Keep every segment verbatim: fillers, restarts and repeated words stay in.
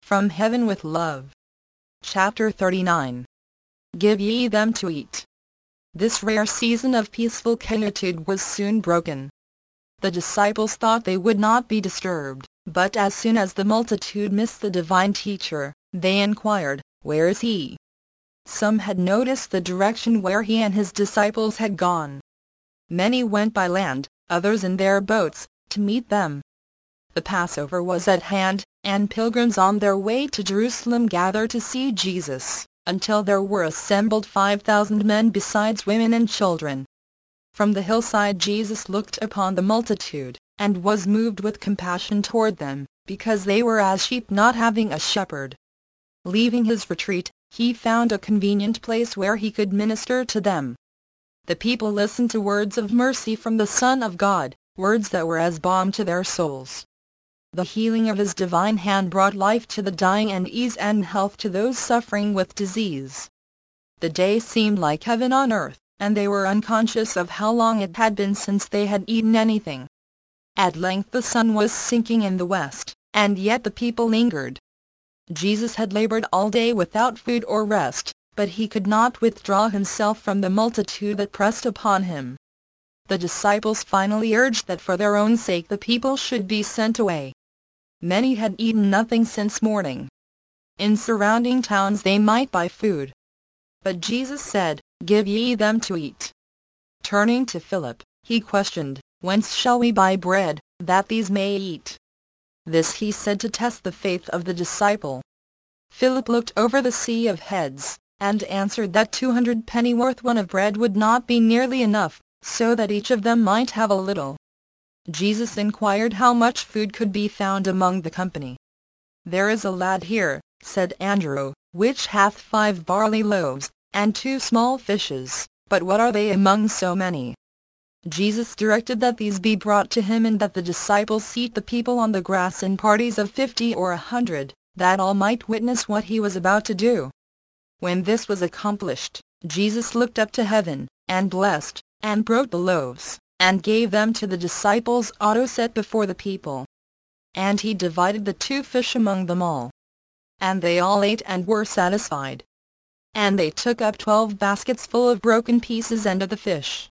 from heaven with love. Chapter thirty-nine. Give ye them to eat. This rare season of peaceful quietude was soon broken. The disciples thought they would not be disturbed, but as soon as the multitude missed the divine teacher, they inquired, "Where is he?" Some had noticed the direction where he and his disciples had gone. Many went by land, others in their boats, to meet them. The Passover was at hand, and pilgrims on their way to Jerusalem gathered to see Jesus, until there were assembled five thousand men besides women and children. From the hillside Jesus looked upon the multitude, and was moved with compassion toward them, because they were as sheep not having a shepherd. Leaving his retreat, he found a convenient place where he could minister to them. The people listened to words of mercy from the Son of God, words that were as balm to their souls. The healing of his divine hand brought life to the dying and ease and health to those suffering with disease. The day seemed like heaven on earth, and they were unconscious of how long it had been since they had eaten anything. At length the sun was sinking in the west, and yet the people lingered. Jesus had labored all day without food or rest, but he could not withdraw himself from the multitude that pressed upon him. The disciples finally urged that for their own sake the people should be sent away. Many had eaten nothing since morning. In surrounding towns they might buy food. But Jesus said, "Give ye them to eat." Turning to Philip, he questioned, "Whence shall we buy bread, that these may eat?" This he said to test the faith of the disciple. Philip looked over the sea of heads, and answered that two hundred pennyworth one of bread would not be nearly enough, so that each of them might have a little. Jesus inquired how much food could be found among the company. "There is a lad here," said Andrew, "which hath five barley loaves, and two small fishes, but what are they among so many?" Jesus directed that these be brought to him, and that the disciples seat the people on the grass in parties of fifty or a hundred, that all might witness what he was about to do. When this was accomplished, Jesus looked up to heaven, and blessed, and broke the loaves, and gave them to the disciples auto set before the people. And he divided the two fish among them all. And they all ate and were satisfied. And they took up twelve baskets full of broken pieces and of the fish.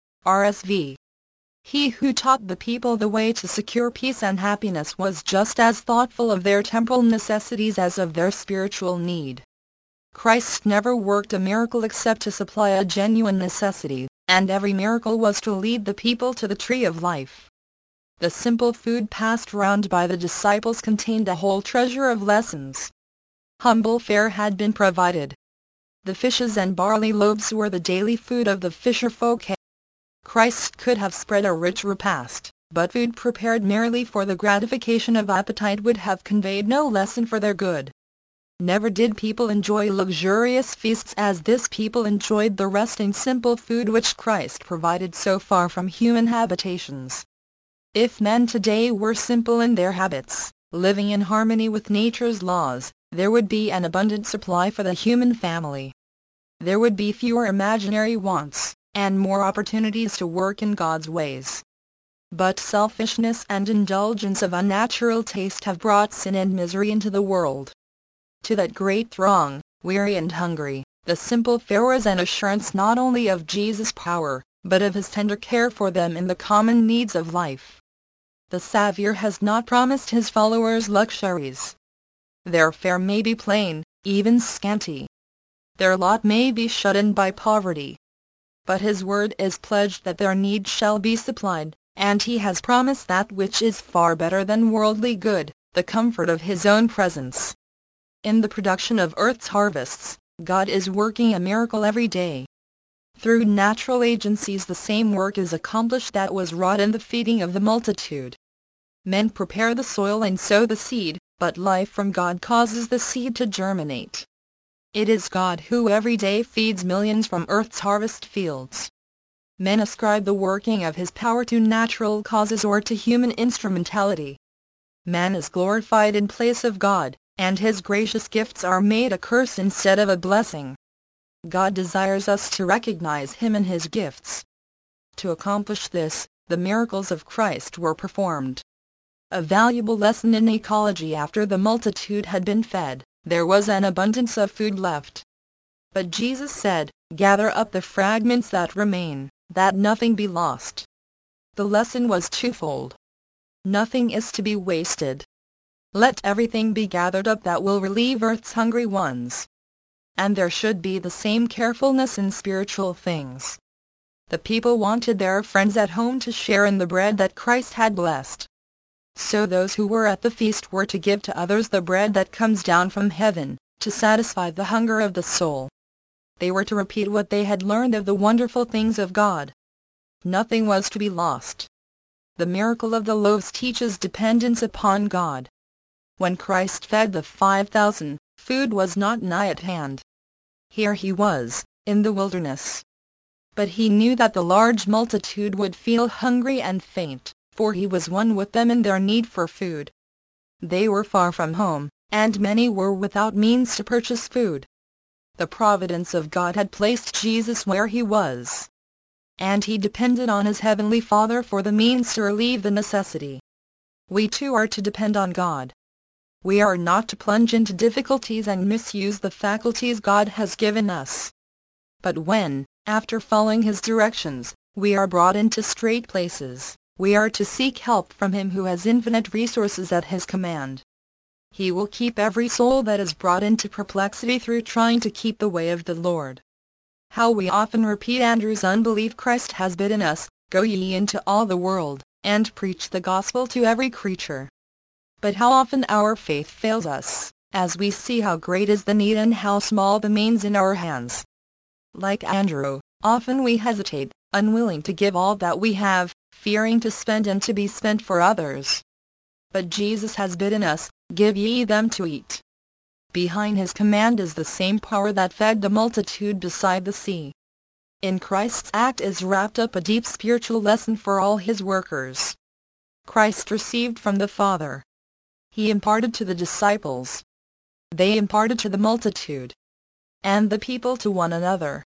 R S V. He who taught the people the way to secure peace and happiness was just as thoughtful of their temporal necessities as of their spiritual need. Christ never worked a miracle except to supply a genuine necessity, and every miracle was to lead the people to the tree of life. The simple food passed round by the disciples contained a whole treasure of lessons. Humble fare had been provided. The fishes and barley loaves were the daily food of the fisherfolk. Christ could have spread a rich repast, but food prepared merely for the gratification of appetite would have conveyed no lesson for their good. Never did people enjoy luxurious feasts as this people enjoyed the resting simple food which Christ provided so far from human habitations. If men today were simple in their habits, living in harmony with nature's laws, there would be an abundant supply for the human family. There would be fewer imaginary wants, and more opportunities to work in God's ways. But selfishness and indulgence of unnatural taste have brought sin and misery into the world. To that great throng, weary and hungry, the simple fare was an assurance not only of Jesus' power, but of his tender care for them in the common needs of life. The Savior has not promised his followers luxuries. Their fare may be plain, even scanty. Their lot may be shut in by poverty. But his word is pledged that their needs shall be supplied, and he has promised that which is far better than worldly good, the comfort of his own presence. In the production of earth's harvests, God is working a miracle every day. Through natural agencies the same work is accomplished that was wrought in the feeding of the multitude. Men prepare the soil and sow the seed, but life from God causes the seed to germinate. It is God who every day feeds millions from earth's harvest fields. Men ascribe the working of his power to natural causes or to human instrumentality. Man is glorified in place of God, and his gracious gifts are made a curse instead of a blessing. God desires us to recognize him in his gifts. To accomplish this, the miracles of Christ were performed. A valuable lesson in ecology. After the multitude had been fed, there was an abundance of food left. But Jesus said, "Gather up the fragments that remain, that nothing be lost." The lesson was twofold. Nothing is to be wasted. Let everything be gathered up that will relieve earth's hungry ones. And there should be the same carefulness in spiritual things. The people wanted their friends at home to share in the bread that Christ had blessed. So those who were at the feast were to give to others the bread that comes down from heaven, to satisfy the hunger of the soul. They were to repeat what they had learned of the wonderful things of God. Nothing was to be lost. The miracle of the loaves teaches dependence upon God. When Christ fed the five thousand, food was not nigh at hand. Here he was, in the wilderness. But he knew that the large multitude would feel hungry and faint, for he was one with them in their need for food. They were far from home, and many were without means to purchase food. The providence of God had placed Jesus where he was, and he depended on his heavenly Father for the means to relieve the necessity. We too are to depend on God. We are not to plunge into difficulties and misuse the faculties God has given us. But when, after following his directions, we are brought into strait places, we are to seek help from him who has infinite resources at his command. He will keep every soul that is brought into perplexity through trying to keep the way of the Lord. How we often repeat Andrew's unbelief. Christ has bidden us, "Go ye into all the world, and preach the gospel to every creature." But how often our faith fails us, as we see how great is the need and how small the means in our hands. Like Andrew, often we hesitate, unwilling to give all that we have, fearing to spend and to be spent for others. But Jesus has bidden us, "Give ye them to eat." Behind his command is the same power that fed the multitude beside the sea. In Christ's act is wrapped up a deep spiritual lesson for all his workers. Christ received from the Father. He imparted to the disciples. They imparted to the multitude. And the people to one another.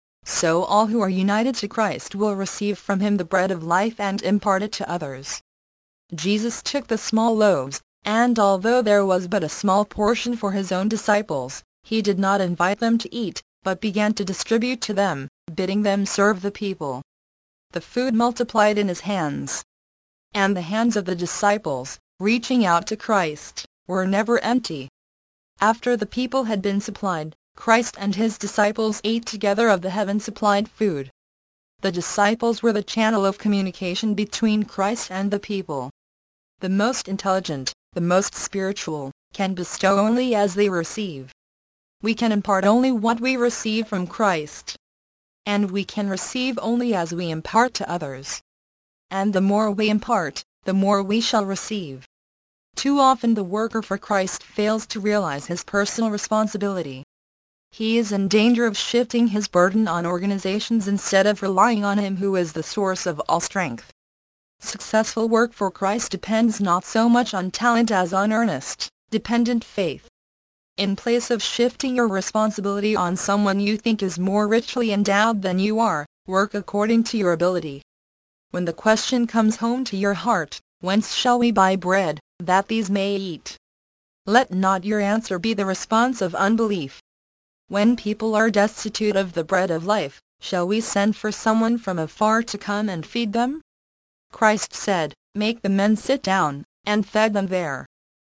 So all who are united to Christ will receive from him the bread of life and impart it to others. Jesus took the small loaves, and although there was but a small portion for his own disciples, he did not invite them to eat, but began to distribute to them, bidding them serve the people. The food multiplied in his hands. And the hands of the disciples, reaching out to Christ, were never empty. After the people had been supplied, Christ and his disciples ate together of the heaven-supplied food. The disciples were the channel of communication between Christ and the people. The most intelligent, the most spiritual, can bestow only as they receive. We can impart only what we receive from Christ. And we can receive only as we impart to others. And the more we impart, the more we shall receive. Too often the worker for Christ fails to realize his personal responsibility. He is in danger of shifting his burden on organizations instead of relying on him who is the source of all strength. Successful work for Christ depends not so much on talent as on earnest, dependent faith. In place of shifting your responsibility on someone you think is more richly endowed than you are, work according to your ability. When the question comes home to your heart, "Whence shall we buy bread, that these may eat?" let not your answer be the response of unbelief. When people are destitute of the bread of life, shall we send for someone from afar to come and feed them? Christ said, "Make the men sit down," and fed them there.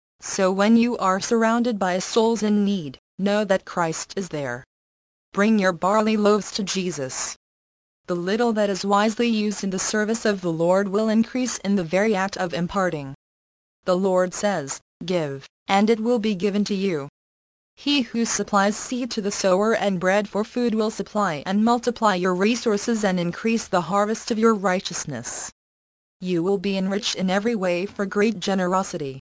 So when you are surrounded by souls in need, know that Christ is there. Bring your barley loaves to Jesus. The little that is wisely used in the service of the Lord will increase in the very act of imparting. The Lord says, "Give, and it will be given to you." He who supplies seed to the sower and bread for food will supply and multiply your resources and increase the harvest of your righteousness. You will be enriched in every way for great generosity.